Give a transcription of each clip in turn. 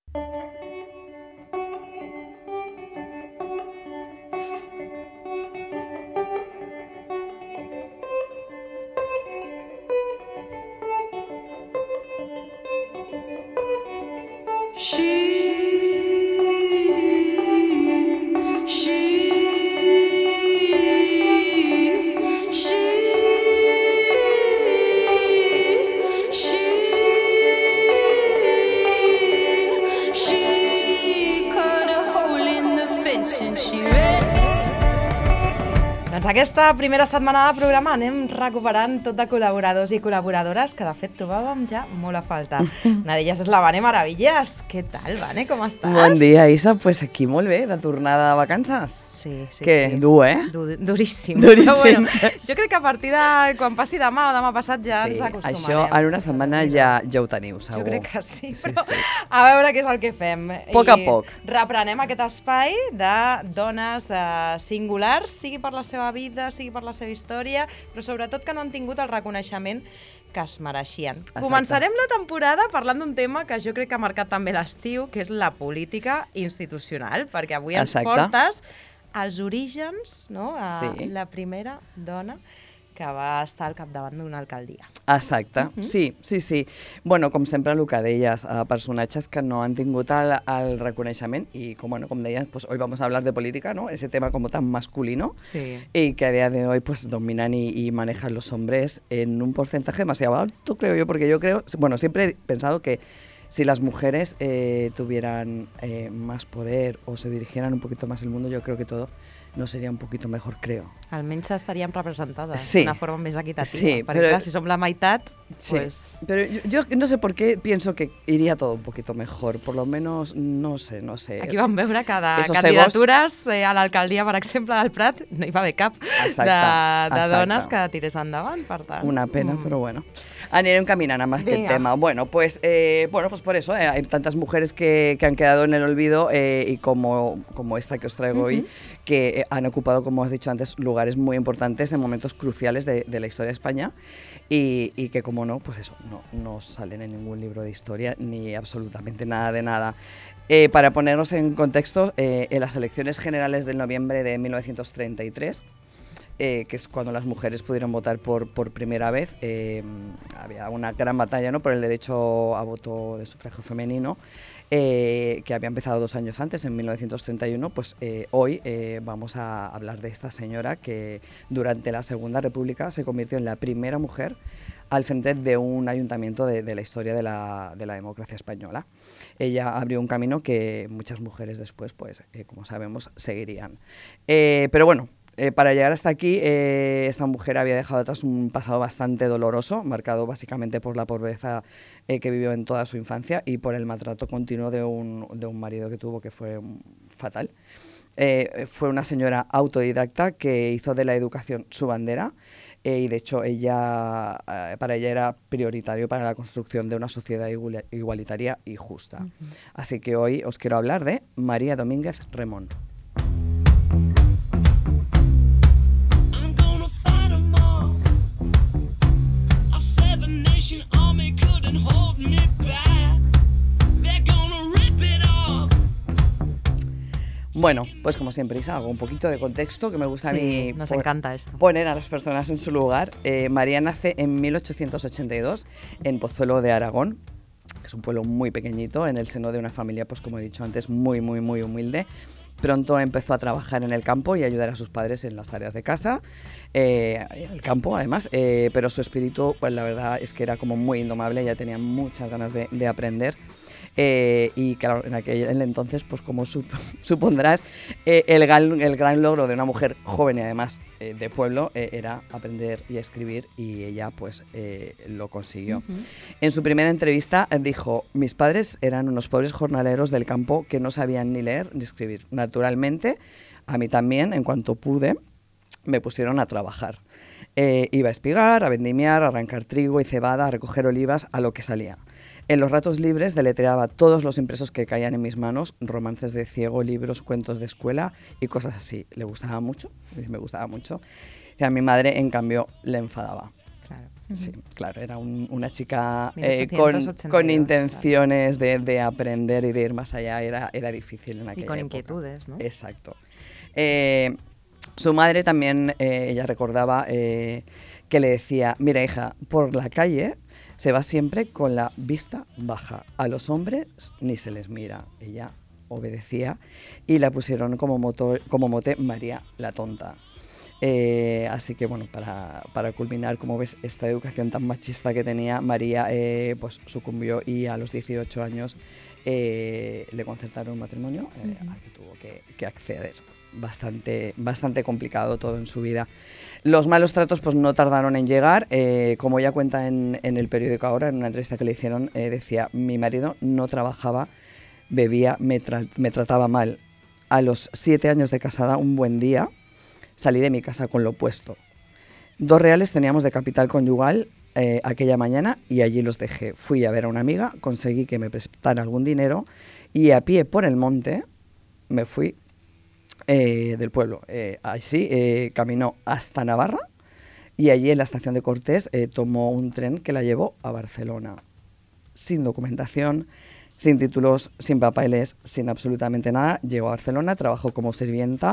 Doncs aquesta primera setmana de programa anem recuperant tot de col·laboradors i col·laboradores que de fet trobàvem ja molt a falta. Una d'elles és la Vane Maravillas. Què tal, Vane? Com estàs? Bon dia, Isa. Pues aquí molt bé, de tornada de vacances. Sí. Que dur, eh? Duríssim. Duríssim. Però bueno, jo crec que a partir de quan passi demà o demà passat ja ens acostumarem. Això en una setmana ja ho teniu, segur. Jo crec que sí, Sí. A veure què és el que fem. Poc a poc. Reprenem aquest espai de dones singulars, sigui per la seva vida, sigui per la seva història, però sobretot que no han tingut el reconeixement que es mereixien. Exacte. Començarem la temporada parlant d'un tema que jo crec que ha marcat també l'estiu, que és la política institucional, perquè avui ens portes als orígens, no? La primera dona que va estar al capdavant d'una alcaldia. Exacte, sí. Bueno, com sempre el que deies, personatges que no han tingut el reconeixement y como deies, pues hoy vamos a hablar de política, ¿no? Ese tema como tan masculino y que a día de hoy pues dominan y manejan los hombres en un porcentaje demasiado alto, creo yo, porque yo creo, bueno, siempre he pensado que si las mujeres tuvieran más poder o se dirigieran un poquito más el mundo, yo creo que todo no sería un poquito mejor, creo. Almenys estaríem representades d'una forma més equitativa. Sí, perquè clar, si som la meitat, pues... Pero yo no sé por qué pienso que iría todo un poquito mejor, por lo menos, no sé. Aquí vam veure que de candidatures a l'alcaldia, per exemple, del Prat, no hi va haver cap de dones que tirés endavant, per tant. Una pena, pero bueno. Anirem caminant amb aquest tema. Bueno, pues por eso hay tantas mujeres que han quedado en el olvido y como esta que os traigo hoy, que han ocupado, como has dicho antes, lugares muy importantes en momentos cruciales de la historia de España y que, como no, pues eso, no salen en ningún libro de historia ni absolutamente nada de nada. Para ponernos en contexto, en las elecciones generales del noviembre de 1933, que es cuando las mujeres pudieron votar por primera vez, había una gran batalla, ¿no?, por el derecho a voto de sufragio femenino, que había empezado 2 años antes, en 1931, pues hoy vamos a hablar de esta señora que durante la Segunda República se convirtió en la primera mujer al frente de un ayuntamiento de la historia de la democracia española. Ella abrió un camino que muchas mujeres después, pues como sabemos, seguirían. Pero bueno, para llegar hasta aquí, esta mujer había dejado atrás un pasado bastante doloroso, marcado básicamente por la pobreza que vivió en toda su infancia y por el maltrato continuo de un marido que tuvo, que fue fatal. Fue una señora autodidacta que hizo de la educación su bandera y de hecho para ella era prioritario para la construcción de una sociedad igualitaria y justa. Así que hoy os quiero hablar de María Domínguez Remón. Bueno, pues como siempre, Isa, hago un poquito de contexto que me gusta a mí. Nos encanta esto. Poner a las personas en su lugar. María nace en 1882 en Pozuelo de Aragón, que es un pueblo muy pequeñito, en el seno de una familia, pues como he dicho antes, muy humilde. Pronto empezó a trabajar en el campo y a ayudar a sus padres en las tareas de casa, en el campo además, pero su espíritu, pues la verdad es que era como muy indomable, ella tenía muchas ganas de aprender. Y claro, en aquel entonces, pues como supondrás, el gran logro de una mujer joven y además de pueblo era aprender y escribir, y ella pues lo consiguió. En su primera entrevista dijo: mis padres eran unos pobres jornaleros del campo que no sabían ni leer ni escribir. Naturalmente, a mí también, en cuanto pude, me pusieron a trabajar. Iba a espigar, a vendimiar, a arrancar trigo y cebada, a recoger olivas, a lo que salía. En los ratos libres deletreaba todos los impresos que caían en mis manos, romances de ciego, libros, cuentos de escuela y cosas así. Le gustaba mucho, me gustaba mucho. Y a mi madre, en cambio, le enfadaba. Claro. Sí, claro, era una chica con intenciones de aprender y de ir más allá, era difícil en aquella época. Y con inquietudes, ¿no? Exacto. Su madre también, ella recordaba que le decía, mira hija, por la calle se va siempre con la vista baja, a los hombres ni se les mira. Ella obedecía y la pusieron como mote María la tonta. Así que bueno, para culminar, como ves, esta educación tan machista que tenía María, pues sucumbió y a los 18 años le concertaron un matrimonio al que tuvo que acceder. Bastante complicado todo en su vida. Los malos tratos pues no tardaron en llegar. Como ella cuenta en el periódico Ahora, en una entrevista que le hicieron, decía, mi marido no trabajaba, bebía, me trataba mal. A los 7 años de casada, un buen día, salí de mi casa con lo puesto. 2 reales teníamos de capital conyugal aquella mañana y allí los dejé. Fui a ver a una amiga, conseguí que me prestara algún dinero y a pie por el monte me fui del pueblo. Así caminó hasta Navarra y allí en la estación de Cortés tomó un tren que la llevó a Barcelona. Sin documentación, sin títulos, sin papeles, sin absolutamente nada. Llegó a Barcelona, trabajó como sirvienta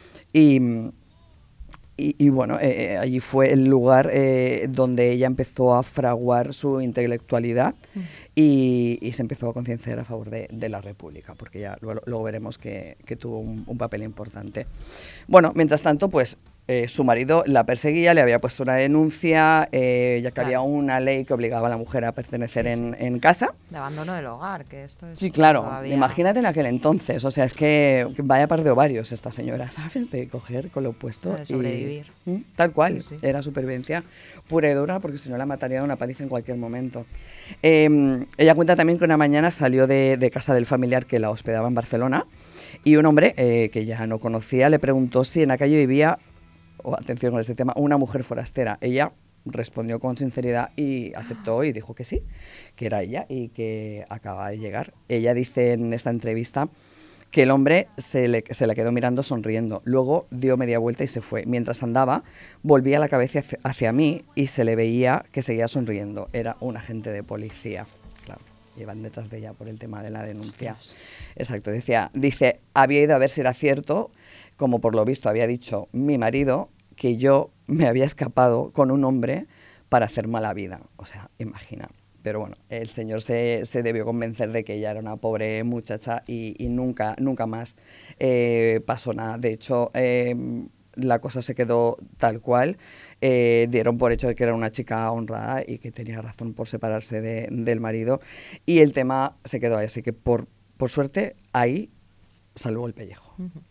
y bueno, allí fue el lugar donde ella empezó a fraguar su intelectualidad y se empezó a concienciar a favor de la República, porque ya luego veremos que tuvo un papel importante. Bueno, mientras tanto, pues su marido la perseguía, le había puesto una denuncia, ya que había una ley que obligaba a la mujer a pertenecer en casa. De abandono del hogar, que esto es... Sí, claro, todavía... imagínate en aquel entonces, o sea, es que vaya par de ovarios esta señora, ¿sabes? De coger con lo puesto de sobrevivir. Tal cual, sí. Era supervivencia pura y dura, porque si no la mataría de una paliza en cualquier momento. Ella cuenta también que una mañana salió de casa del familiar que la hospedaba en Barcelona y un hombre que ya no conocía le preguntó si en la calle vivía, atención con este tema, una mujer forastera. Ella respondió con sinceridad y aceptó y dijo que sí, que era ella y que acababa de llegar. Ella dice en esta entrevista que el hombre se la quedó mirando sonriendo, luego dio media vuelta y se fue. Mientras andaba, volvía la cabeza hacia mí y se le veía que seguía sonriendo. Era un agente de policía. Claro, iban detrás de ella por el tema de la denuncia. Hostias. Exacto, dice, había ido a ver si era cierto, como por lo visto había dicho mi marido, que yo me había escapado con un hombre para hacer mala vida. O sea, imagina. Pero bueno, el señor se debió convencer de que ella era una pobre muchacha y nunca más pasó nada. De hecho, la cosa se quedó tal cual. Dieron por hecho de que era una chica honrada y que tenía razón por separarse del marido. Y el tema se quedó ahí. Así que por suerte, ahí salvó el pellejo. Uh-huh.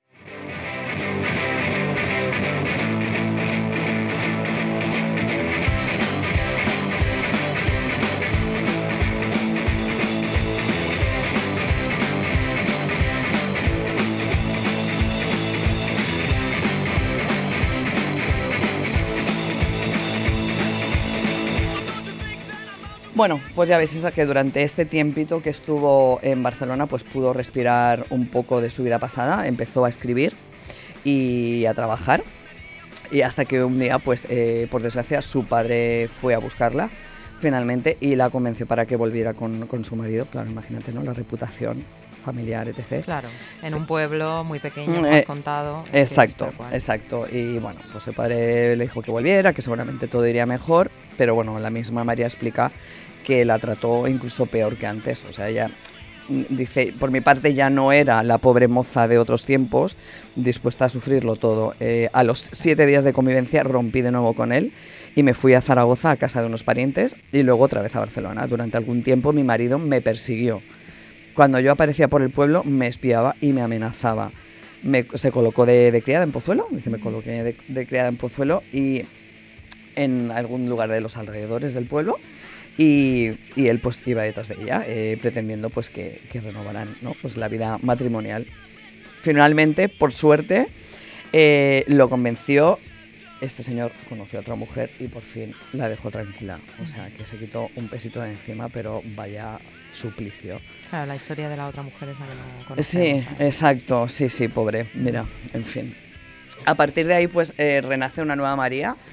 Bueno, pues ya ves, que durante este tiempito que estuvo en Barcelona, pues pudo respirar un poco de su vida pasada, empezó a escribir y a trabajar, y hasta que un día, pues por desgracia, su padre fue a buscarla finalmente y la convenció para que volviera con su marido. Claro, imagínate, ¿no? La reputación familiar, etc. Claro, en un pueblo muy pequeño, como has contado. Exacto. Y bueno, pues el padre le dijo que volviera, que seguramente todo iría mejor, pero bueno, la misma María explica que la trató incluso peor que antes. O sea, ella dice, por mi parte ya no era la pobre moza de otros tiempos, dispuesta a sufrirlo todo. A los 7 días de convivencia rompí de nuevo con él y me fui a Zaragoza a casa de unos parientes y luego otra vez a Barcelona. Durante algún tiempo mi marido me persiguió. Cuando yo aparecía por el pueblo me espiaba y me amenazaba. Se colocó de criada en Pozuelo, dice, me coloqué de criada en Pozuelo y en algún lugar de los alrededores del pueblo. Y él pues iba detrás de ella, pretendiendo pues que renovaran, ¿no? Pues la vida matrimonial. Finalmente, por suerte, lo convenció. Este señor conoció a otra mujer y por fin la dejó tranquila. O sea, que se quitó un pesito de encima, pero vaya suplicio. Claro, la historia de la otra mujer es la que no conocemos. Sí, exacto, sí, pobre. Mira, en fin. A partir de ahí, pues renace una nueva María,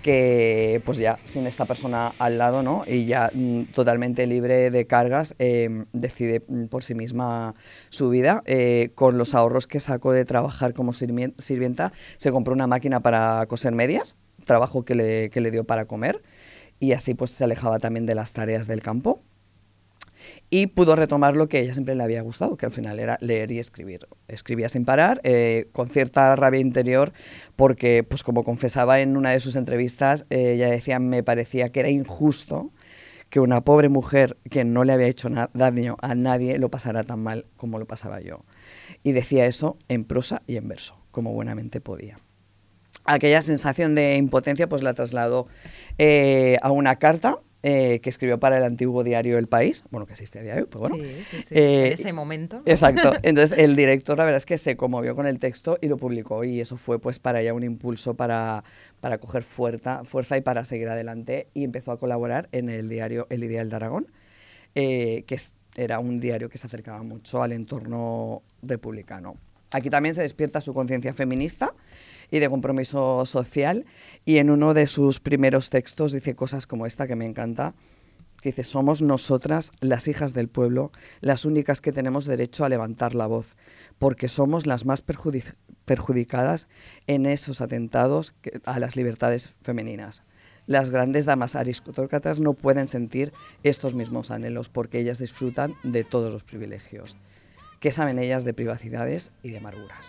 que pues ya sin esta persona al lado, ¿no? Y ya totalmente libre de cargas, decide por sí misma su vida. Con los ahorros que sacó de trabajar como sirvienta, se compró una máquina para coser medias, trabajo que le dio para comer, y así pues se alejaba también de las tareas del campo. Y pudo retomar lo que a ella siempre le había gustado, que al final era leer y escribir. Escribía sin parar, con cierta rabia interior, porque, pues como confesaba en una de sus entrevistas, ella decía, me parecía que era injusto que una pobre mujer que no le había hecho daño a nadie lo pasara tan mal como lo pasaba yo. Y decía eso en prosa y en verso, como buenamente podía. Aquella sensación de impotencia pues la trasladó a una carta que escribió para el antiguo diario El País, bueno, que existe a diario, pues bueno. Sí. En ese momento. Exacto. Entonces, el director, la verdad es que se conmovió con el texto y lo publicó, y eso fue pues para ella un impulso para coger fuerza y para seguir adelante, y empezó a colaborar en el diario El Ideal de Aragón, era un diario que se acercaba mucho al entorno republicano. Aquí también se despierta su conciencia feminista y de compromiso social, y en uno de sus primeros textos dice cosas como esta que me encanta, que dice: somos nosotras, las hijas del pueblo, las únicas que tenemos derecho a levantar la voz, porque somos las más perjudicadas en esos atentados a las libertades femeninas. Las grandes damas aristócratas no pueden sentir estos mismos anhelos porque ellas disfrutan de todos los privilegios. ¿Qué saben ellas de privacidades y de amarguras?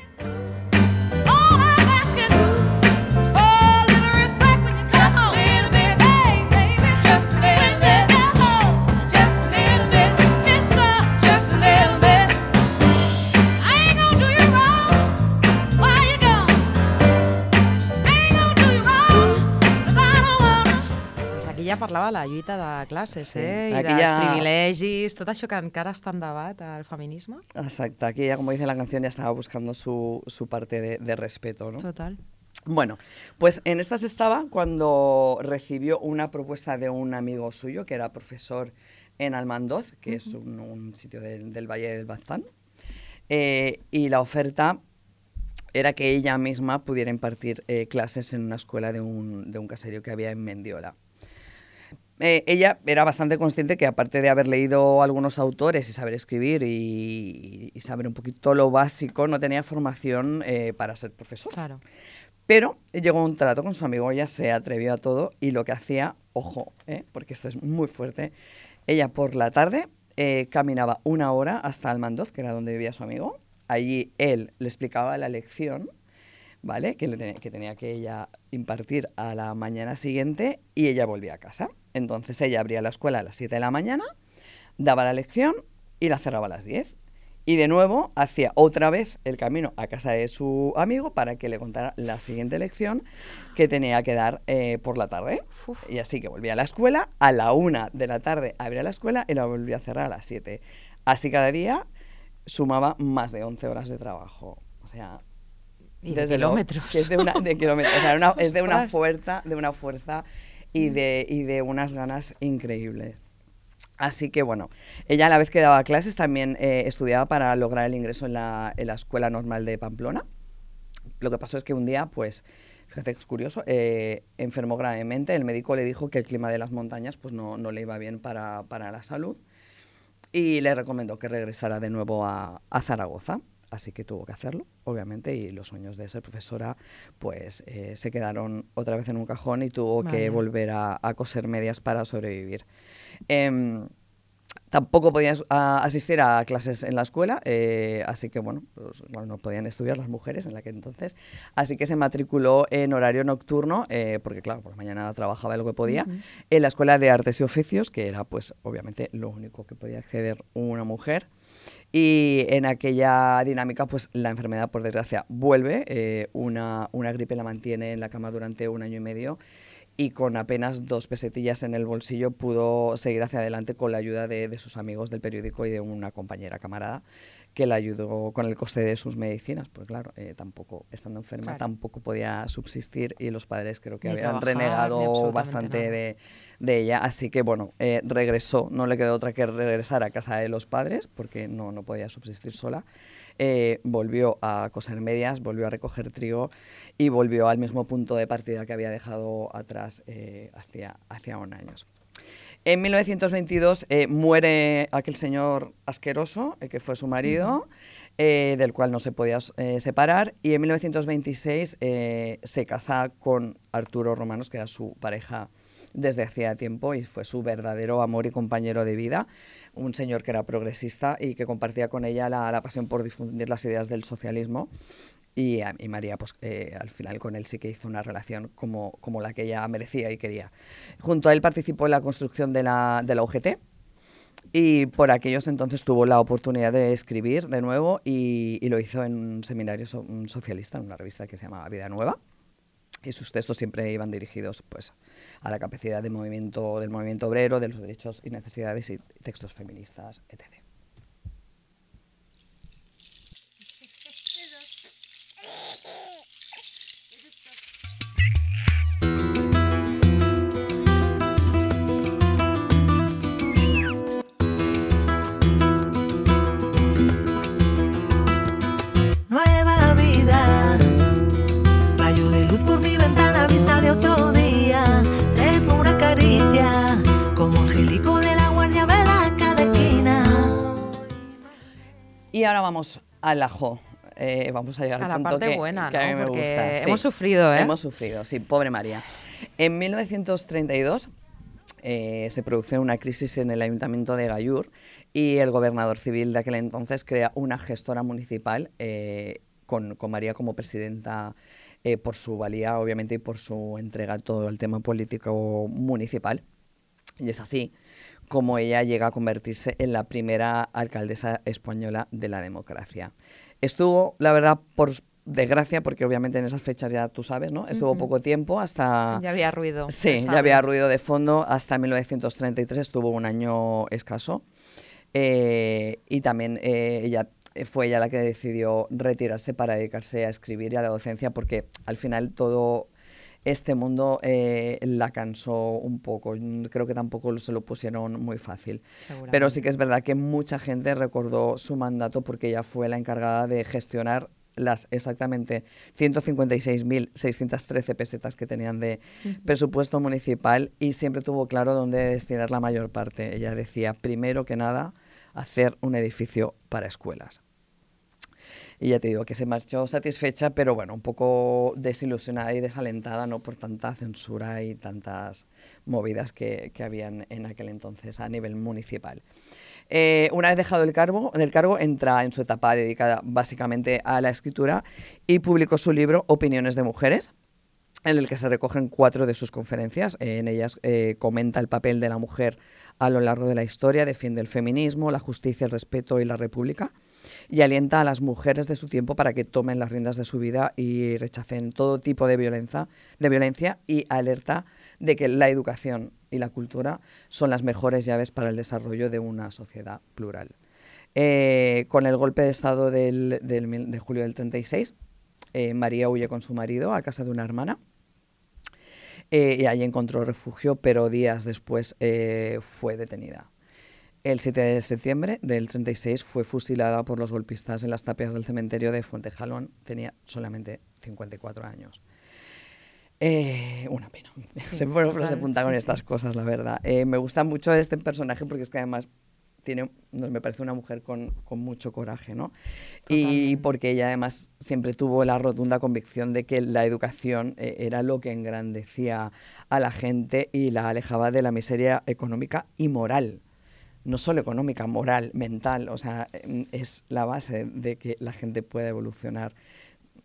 Ja parlava de la lluita de classes, sí. I dels privilegis, tot això que encara està en debat, el feminisme. Exacto, aquí ya, como dice la canción, ya estaba buscando su parte de respeto, ¿no? Total. Bueno, pues en estas estaba cuando recibió una propuesta de un amigo suyo, que era profesor en Almandoz, que es un sitio del Valle del Baztán, y la oferta era que ella misma pudiera impartir clases en una escuela de un caserío que había en Mendiola. Ella era bastante consciente que, aparte de haber leído algunos autores y saber escribir y saber un poquito lo básico, no tenía formación para ser profesora. Claro. Pero llegó a un trato con su amigo, ella se atrevió a todo, y lo que hacía, ojo, porque esto es muy fuerte, ella por la tarde caminaba 1 hora hasta Almandoz, que era donde vivía su amigo. Allí él le explicaba la lección, ¿vale?, que tenía que ella impartir a la mañana siguiente, y ella volvía a casa. Entonces ella abría la escuela a las 7 de la mañana, daba la lección y la cerraba a las 10. Y de nuevo hacía otra vez el camino a casa de su amigo para que le contara la siguiente lección que tenía que dar por la tarde. Uf. Y así que volvía a la escuela, a la 1 de la tarde abría la escuela y la volvía a cerrar a las 7. Así cada día sumaba más de 11 horas de trabajo. O sea... Y de kilómetros. Que es de kilómetros. O sea, es de una fuerza y de unas ganas increíbles. Así que bueno, ella a la vez que daba clases también estudiaba para lograr el ingreso en la Escuela Normal de Pamplona. Lo que pasó es que un día, pues, fíjate que es curioso, enfermó gravemente. El médico le dijo que el clima de las montañas pues no le iba bien para la salud, y le recomendó que regresara de nuevo a Zaragoza. Así que tuvo que hacerlo, obviamente, y los sueños de ser profesora pues se quedaron otra vez en un cajón, y tuvo que volver a coser medias para sobrevivir. Tampoco podía asistir a clases en la escuela, así que bueno, no podían estudiar las mujeres en aquel entonces, así que se matriculó en horario nocturno, porque claro, por la mañana trabajaba lo que podía, en la Escuela de Artes y Oficios, que era pues obviamente lo único que podía acceder una mujer. Y en aquella dinámica, pues la enfermedad, por desgracia, vuelve. Una gripe la mantiene en la cama durante 1 año y medio, y con apenas 2 pesetillas en el bolsillo pudo seguir hacia adelante con la ayuda de sus amigos del periódico y de una compañera camarada que la ayudó con el coste de sus medicinas, pues claro, tampoco, estando enferma, tampoco podía subsistir y los padres creo que habían renegado bastante de ella, así que bueno, regresó, no le quedó otra que regresar a casa de los padres porque no podía subsistir sola. Volvió a coser medias, volvió a recoger trigo y volvió al mismo punto de partida que había dejado atrás hacía un año. En 1922 muere aquel señor asqueroso, que fue su marido, del cual no se podía separar, y en 1926 se casa con Arturo Romanos, que era su pareja desde hacía tiempo y fue su verdadero amor y compañero de vida, un señor que era progresista y que compartía con ella la pasión por difundir las ideas del socialismo. Y María, pues al final con él sí que hizo una relación como la que ella merecía y quería. Junto a él participó en la construcción de la UGT y por aquellos entonces tuvo la oportunidad de escribir de nuevo y lo hizo en un seminario socialista, en una revista que se llamaba Vida Nueva. Y sus textos siempre iban dirigidos pues, a la capacidad del movimiento obrero, de los derechos y necesidades y textos feministas, etc. Nueva vida, rayo de luz por mi ventana, vista de otro día, de pura caricia, como angélico de la guardia vela cada esquina. Y ahora vamos al ajo. Vamos a llegar a al la punto parte que, buena, que a mí ¿no? me Porque gusta. hemos sufrido, ¿eh? Hemos sufrido, sí, pobre María. En 1932 se produce una crisis en el ayuntamiento de Gallur y el gobernador civil de aquel entonces crea una gestora municipal con María como presidenta por su valía, obviamente, y por su entrega a todo el tema político municipal. Y es así como ella llega a convertirse en la primera alcaldesa española de la democracia. Estuvo, la verdad, por desgracia, porque obviamente en esas fechas ya tú sabes, ¿no? Estuvo poco tiempo hasta... Ya había ruido. Sí, ya había ruido de fondo. Hasta 1933 estuvo un año escaso. Y también fue ella la que decidió retirarse para dedicarse a escribir y a la docencia, porque al final todo este mundo la cansó un poco. Creo que tampoco se lo pusieron muy fácil. Pero sí que es verdad que mucha gente recordó su mandato porque ella fue la encargada de gestionar las exactamente 156.613 pesetas que tenían de presupuesto municipal y siempre tuvo claro dónde destinar la mayor parte. Ella decía, primero que nada, hacer un edificio para escuelas. Y ya te digo que se marchó satisfecha, pero bueno, un poco desilusionada y desalentada, ¿no? Por tanta censura y tantas movidas que habían en aquel entonces a nivel municipal. Una vez dejado el cargo, entra en su etapa dedicada básicamente a la escritura y publicó su libro Opiniones de Mujeres, en el que se recogen 4 de sus conferencias. En ellas comenta el papel de la mujer a lo largo de la historia, defiende el feminismo, la justicia, el respeto y la república, y alienta a las mujeres de su tiempo para que tomen las riendas de su vida y rechacen todo tipo de violencia y alerta de que la educación y la cultura son las mejores llaves para el desarrollo de una sociedad plural. Con el golpe de Estado de julio del 36, María huye con su marido a casa de una hermana y allí encontró refugio, pero días después fue detenida. El 7 de septiembre del 36 fue fusilada por los golpistas en las tapias del cementerio de Fuentejalón. Tenía solamente 54 años. Una pena. Sí, se fueron los de punta con estas cosas, la verdad. Me gusta mucho este personaje porque es que además me parece una mujer con mucho coraje, ¿no? Y porque ella además siempre tuvo la rotunda convicción de que la educación era lo que engrandecía a la gente y la alejaba de la miseria económica y moral. No solo económica, moral, mental, o sea, es la base de que la gente pueda evolucionar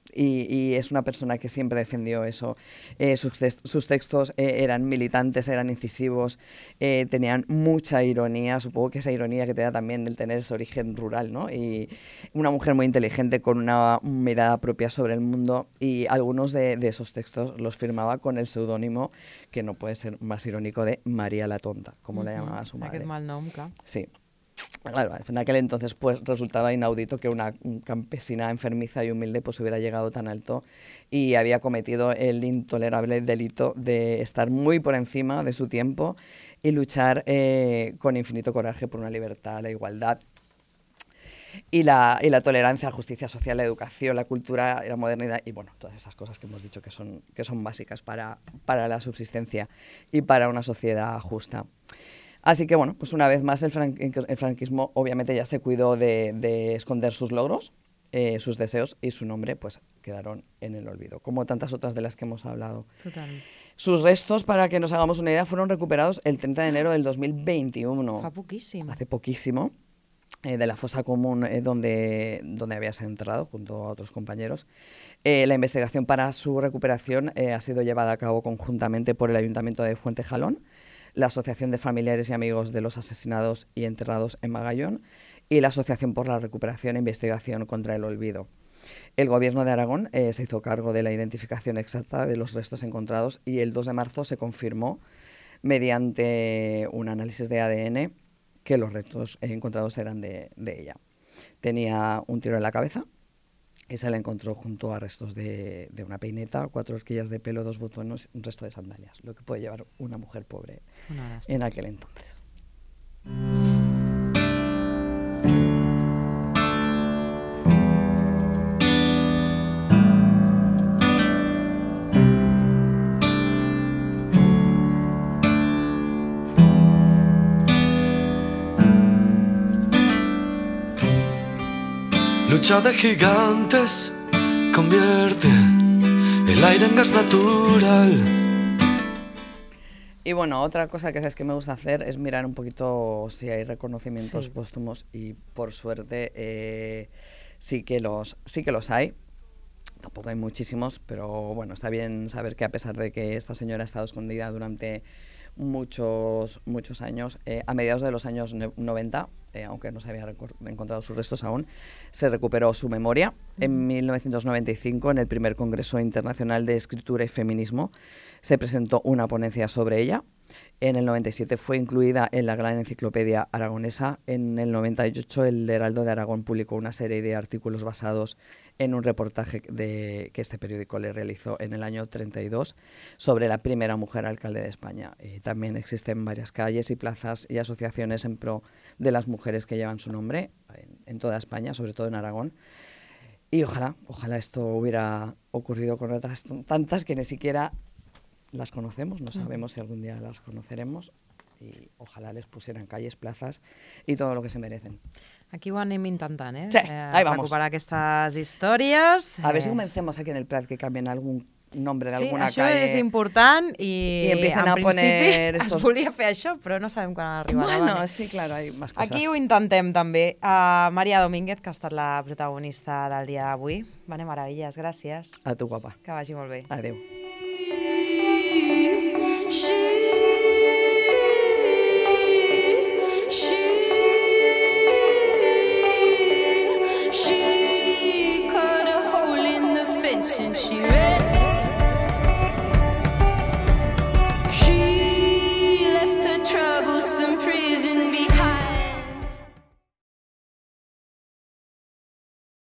y es una persona que siempre defendió eso. Sus textos eran militantes, eran incisivos, tenían mucha ironía, supongo que esa ironía que te da también el tener ese origen rural, ¿no? Y una mujer muy inteligente con una mirada propia sobre el mundo, y algunos de esos textos los firmaba con el seudónimo, que no puede ser más irónico, de María la Tonta, como la llamaba su madre. Aquest mal nom, clar. Sí. Claro, en aquel entonces pues resultaba inaudito que una campesina enfermiza y humilde pues hubiera llegado tan alto y había cometido el intolerable delito de estar muy por encima de su tiempo y luchar con infinito coraje por una libertad, la igualdad y la tolerancia, la justicia social, la educación, la cultura, la modernidad y bueno, todas esas cosas que hemos dicho que son básicas para la subsistencia y para una sociedad justa. Así que, bueno, pues una vez más el franquismo obviamente ya se cuidó de esconder sus logros, sus deseos, y su nombre pues quedaron en el olvido, como tantas otras de las que hemos hablado. Total. Sus restos, para que nos hagamos una idea, fueron recuperados el 30 de enero del 2021. Fa poquísimo. Hace poquísimo, de la fosa común donde había sido enterrado junto a otros compañeros. La investigación para su recuperación ha sido llevada a cabo conjuntamente por el Ayuntamiento de Fuentejalón, la Asociación de Familiares y Amigos de los Asesinados y Enterrados en Magallón y la Asociación por la Recuperación e Investigación contra el Olvido. El Gobierno de Aragón se hizo cargo de la identificación exacta de los restos encontrados y el 2 de marzo se confirmó, mediante un análisis de ADN, que los restos encontrados eran de ella. Tenía un tiro en la cabeza y se la encontró junto a restos de una peineta, 4 horquillas de pelo, 2 botones, un resto de sandalias, lo que puede llevar una mujer pobre en aquel entonces. Lucha de gigantes, convierte el aire en gas natural. Y bueno, otra cosa que es que me gusta hacer es mirar un poquito si hay reconocimientos póstumos, y por suerte sí que los hay. Tampoco hay muchísimos, pero bueno, está bien saber que a pesar de que esta señora ha estado escondida durante muchos años, a mediados de los años 90, aunque no se habían encontrado sus restos aún, se recuperó su memoria. En 1995, en el primer Congreso Internacional de Escritura y Feminismo, se presentó una ponencia sobre ella. En el 97 fue incluida en la Gran Enciclopedia Aragonesa. En el 98 el Heraldo de Aragón publicó una serie de artículos basados en un reportaje que este periódico le realizó en el año 32 sobre la primera mujer alcalde de España. También existen varias calles y plazas y asociaciones en pro de las mujeres que llevan su nombre en toda España, sobre todo en Aragón. Y ojalá esto hubiera ocurrido con otras tantas que ni siquiera las conocemos, no sabemos si algún día las conoceremos, y ojalá les pusieran calles, plazas y todo lo que se merecen. Aquí ho anem intentant, Sí, ahí vamos. Recuperar aquestes històries. A ver si comencemos aquí en el Prat que cambien algún nombre d'alguna calle. calle. Això és important i empiecen en a principi poner es volia fer això, però no sabem quan arribarà. Bueno, sí, claro, hay más cosas. Aquí ho intentem també. Maria Domínguez, que ha estat la protagonista del dia d'avui. Vane Maravillas, gràcies. A tu, guapa. Que vagi molt bé. Adéu. She